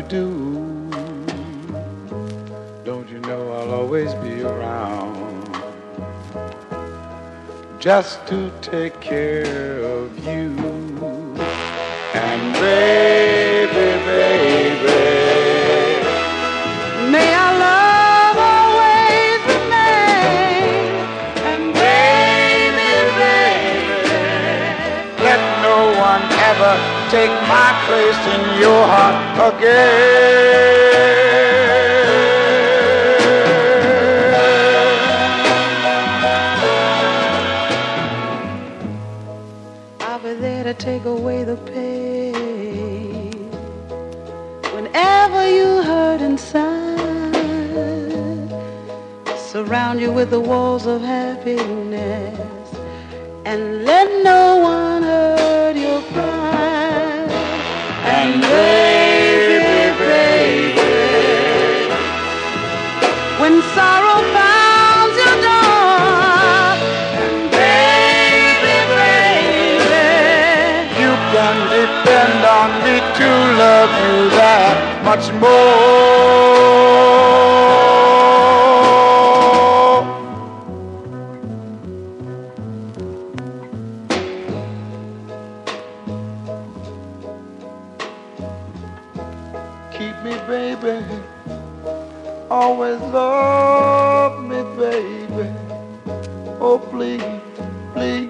do. Don't you know I'll always be around just to take care of you. And baby, baby, may our love always remain. And baby, baby, let no one ever take my place in your heart again. I'll be there to take away the pain whenever you hurt inside. Surround you with the walls of happiness and let no one hurt your pride. And baby, baby, when sorrow finds your door, and baby, baby, you can depend on me to love you that much more. Keep me, baby, always love me, baby. Oh, please, please.